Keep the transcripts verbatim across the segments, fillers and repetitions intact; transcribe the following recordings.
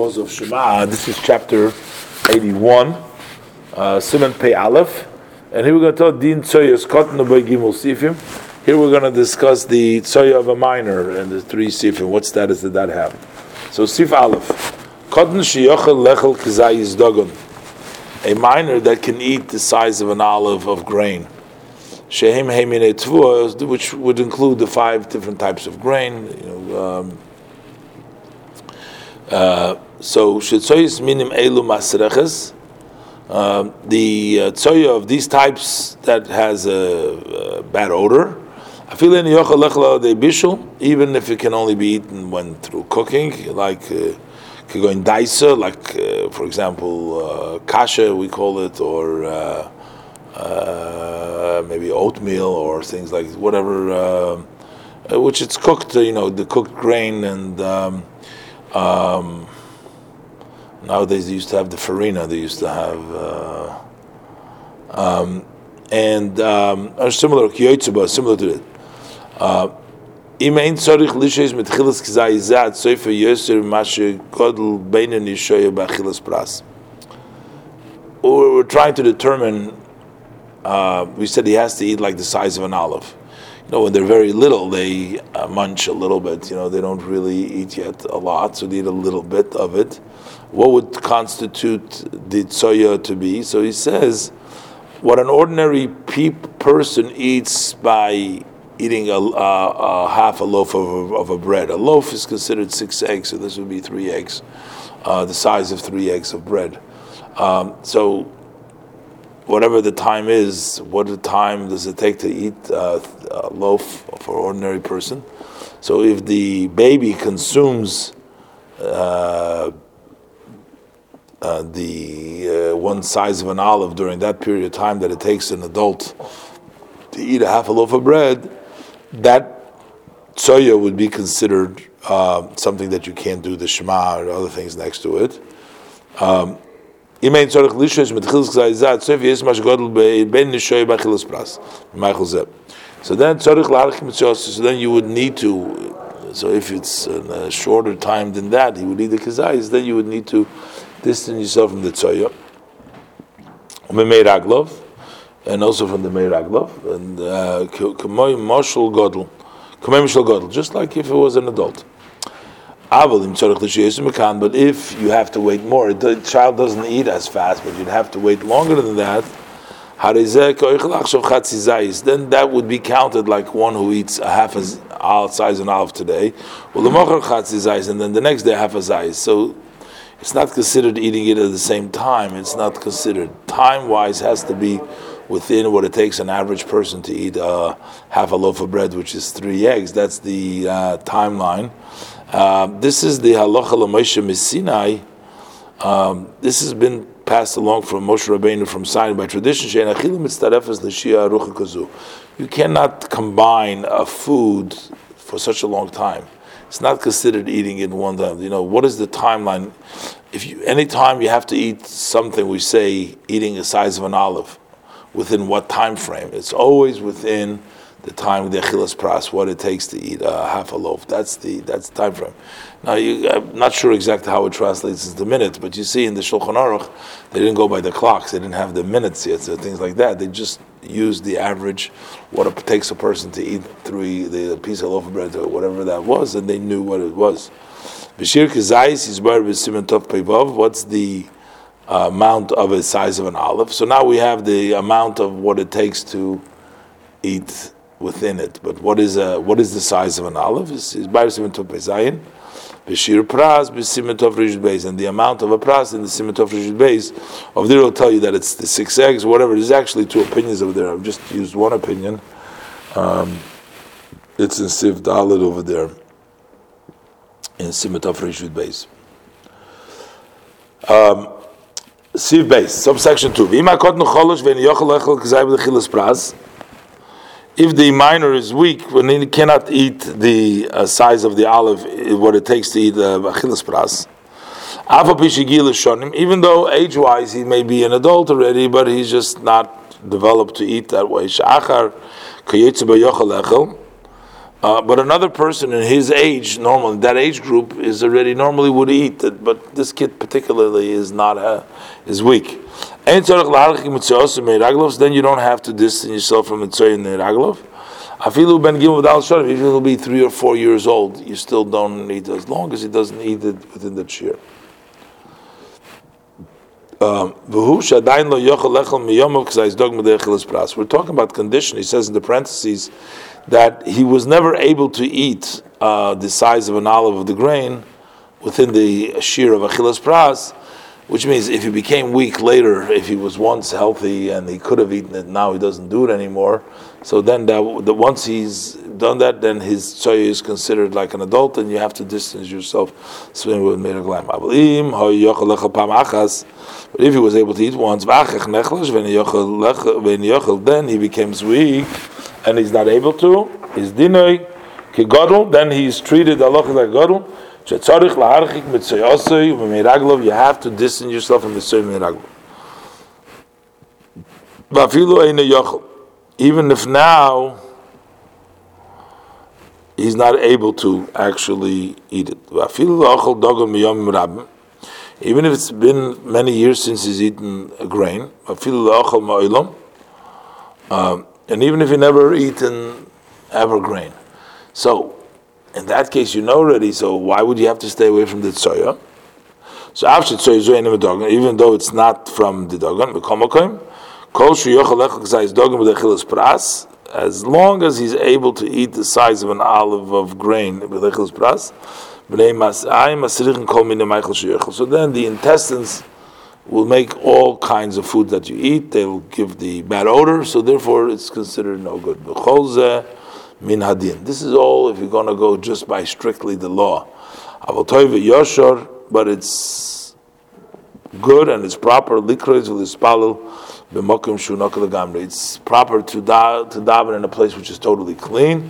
laws of Shema. This is chapter eighty-one, uh, Siman Pei Aleph, and here we're going to talk Din Tzoyas Kotten Ubay Gimel Sifim. Here we're going to discuss the Tzoya of a minor and the three Sifim. What status did that have? So Sif Aleph, Kotten Sheyochel Lechel Kizay Yizdogon, a minor that can eat the size of an olive of grain. Shehem Heimine Tvua, which would include the five different types of grain. You know. Um, Uh, so Shetzoyis minim elu masreches. Uh, the uh, tzoya of these types that has a, a bad odor, even if it can only be eaten when through cooking, like going uh, daisa, like uh, for example uh, kasha we call it, or uh, uh, maybe oatmeal or things like whatever, uh, which it's cooked, you know, the cooked grain and. Um, Um, nowadays they used to have the farina. They used to have, uh, um, and um, are similar kiyotzuba, similar to it. Imein tzorich lishes mit chilas kizay zat soifer yoser mashe godel beinen yishoya b'chilas pras. We're trying to determine. Uh, we said he has to eat like the size of an olive. You know, when they're very little, they uh, munch a little bit. You know, they don't really eat yet a lot, so they eat a little bit of it. What would constitute the tzoya to be? So he says, what an ordinary peep person eats by eating a, a, a half a loaf of, of a bread. A loaf is considered six eggs, so this would be three eggs, uh, the size of three eggs of bread. Um, so. Whatever the time is, what the time does it take to eat uh, a loaf for an ordinary person? So if the baby consumes uh, uh, the uh, one size of an olive during that period of time that it takes an adult to eat a half a loaf of bread, that tzoya would be considered uh, something that you can't do the Shema or other things next to it. Um, So then, so then you would need to. So if it's a shorter time than that, he would eat the kizayis. Then you would need to distance yourself from the tzoya, and also from the meiraglov, and moshel godel, godel, just like if it was an adult. But if you have to wait more, the child doesn't eat as fast, but you'd have to wait longer than that, then that would be counted like one who eats a half a size an olive today, and then the next day half a size. So it's not considered eating it at the same time. It's not considered. Time-wise has to be within what it takes an average person to eat uh, half a loaf of bread, which is three eggs. That's the uh, timeline. Uh, this is the halacha l'Moshe Sinai. Um, this has been passed along from Moshe Rabbeinu from Sinai by tradition. You cannot combine a food for such a long time. It's not considered eating it in one time. You know, what is the timeline? If you any time you have to eat something, we say eating the size of an olive. Within what time frame? It's always within the time of the achilas pras, what it takes to eat uh, half a loaf. That's the that's the time frame. Now, you, I'm not sure exactly how it translates into minutes, but you see in the Shulchan Aruch, they didn't go by the clocks. They didn't have the minutes yet, so things like that. They just used the average, what it takes a person to eat through the piece of loaf of bread or whatever that was, and they knew what it was. B'shir kizayis yizbar b'simen tov peivav. What's the uh, amount of a size of an olive? So now we have the amount of what it takes to eat within it, but what is uh, what is the size of an olive? Is bar simen tov pezayin, b'shir pras b'simen tov rishut beis, and the amount of a pras in the simen tov rishut beis. Over there, will tell you that it's the six eggs, whatever. There's actually two opinions over there. I've just used one opinion. Um, it's in Siv Dalet over there in simen tov rishut beis. Um, Siv beis, subsection two. V'ima kot nucholosh ve'en yochel lechel k'zay b'lechilas pras. If the minor is weak, when he cannot eat the uh, size of the olive, what it takes to eat achilas pras, even though age-wise he may be an adult already, but he's just not developed to eat that way. Uh, but another person in his age, normally that age group, is already normally would eat it, but this kid particularly is not uh, is weak. Then you don't have to distance yourself from Mitzvah and Raglov. Afilu ben Gimel Dal Sharim, even if he'll be three or four years old, you still don't need it, as long as he doesn't eat it within the shear. Um, We're talking about condition. He says in the parentheses that he was never able to eat uh, the size of an olive of the grain within the shear of Achilas Pras, which means if he became weak later, if he was once healthy and he could have eaten it, now he doesn't do it anymore. So then, that, the, once he's done that, then his tzoya is considered like an adult, and you have to distance yourself. Swimming with Meraglaim. But if he was able to eat once, then he becomes weak and he's not able to. He's dinoi kigodl. Then he's treated halacha like godl. You have to distance yourself from the Mitzvah Meraglav. Even if now he's not able to actually eat it. Even if it's been many years since he's eaten a grain, um, and even if he never eaten ever grain. So, in that case, you know already, so why would you have to stay away from the tzoya? So, even though it's not from the dogan, as long as he's able to eat the size of an olive of grain, so then the intestines will make all kinds of food that you eat. They will give the bad odor, so therefore it's considered no good. This is all if you're going to go just by strictly the law. But it's good and it's proper. It's proper to da, to daven in a place which is totally clean.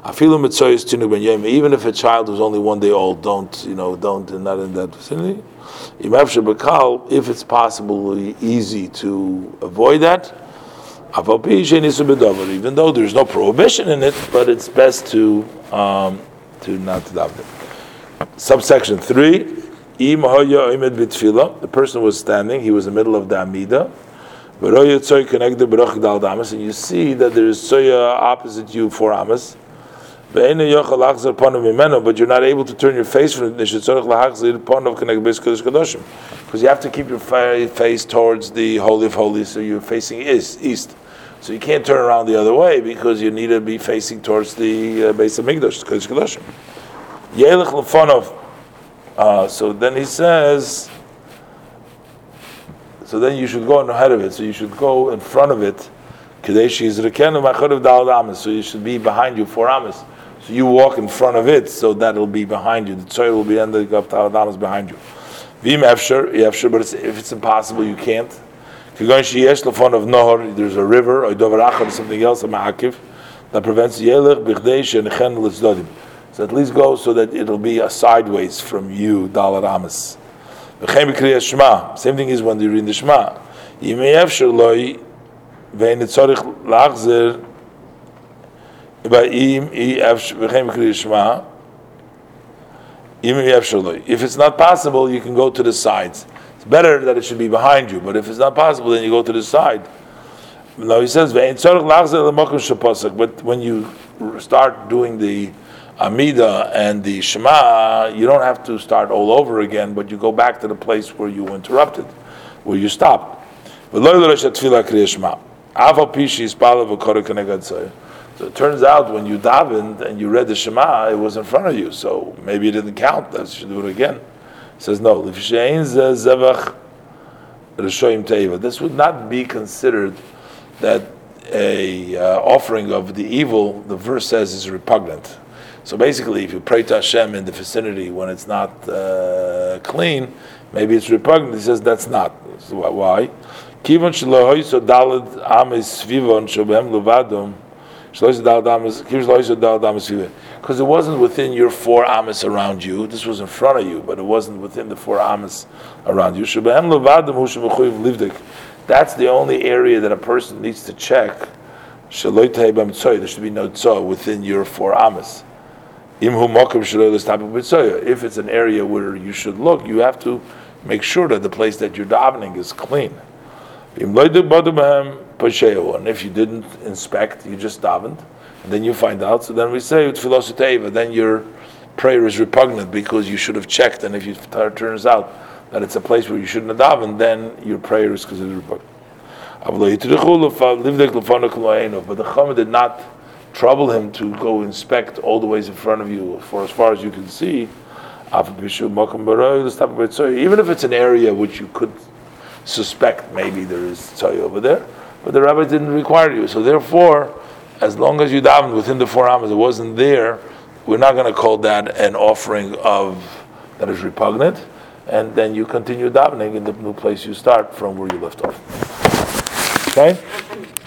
Even if a child who's only one day old, don't you know? Don't not in that vicinity. If it's possible, easy to avoid that. Even though there's no prohibition in it, but it's best to um, to not daven. Subsection three: the person was standing; he was in the middle of the Amida. And you see that there is tzoya opposite you four amas, but you're not able to turn your face from it because you have to keep your face towards the Holy of Holies, so you're facing east. So you can't turn around the other way because you need to be facing towards the base of Mikdash, Kodesh Kedoshim. Uh, so then he says. So then you should go ahead of it. So you should go in front of it. So you should be behind you four amas. So you walk in front of it, so that'll be behind you. The tzoy will be ending up Tal Adamas behind you. Vim efshar, efshar, but it's, if it's impossible, you can't. There's a river, or dover something else, a ma'akiv, that prevents yelech b'chdei she'nechen l'tzdodim. So at least go so that it'll be a sideways from you, Dal Adamas. Same thing is when you read the Shema. If it's not possible, you can go to the sides. It's better that it should be behind you, but if it's not possible, then you go to the side. Now he says, but when you start doing the Amida and the Shema, you don't have to start all over again, but you go back to the place where you interrupted, where you stopped. So it turns out when you davened and you read the Shema, it was in front of you, so maybe it didn't count. That you should do it again. He says no. This would not be considered that a uh, offering of the evil, the verse says, is repugnant. So basically, if you pray to Hashem in the vicinity when it's not uh, clean, maybe it's repugnant. He says that's not. So why? Because it wasn't within your four amas around you. This was in front of you, but it wasn't within the four amas around you. That's the only area that a person needs to check. Shaloi Tehei B'Mitzoya. There should be no tzoah within your four amas. Imhu Mokum Shaloi L'Stapik B'Mitzoya. If it's an area where you should look, you have to make sure that the place that you're davening is clean. And if you didn't inspect, you just davened, and then you find out. So then we say Tfilos Teiva. Then your prayer is repugnant because you should have checked. And if it turns out that it's a place where you shouldn't have davened, then your prayer is considered repugnant. But the Chama did not trouble him to go inspect all the ways in front of you, for as far as you can see. Even if it's an area which you could suspect maybe there is tzoy over there, but the rabbi didn't require you. So therefore, as long as you davened within the four amas, it wasn't there, we're not going to call that an offering of that is repugnant, and then you continue davening in the new place you start from where you left off. Okay?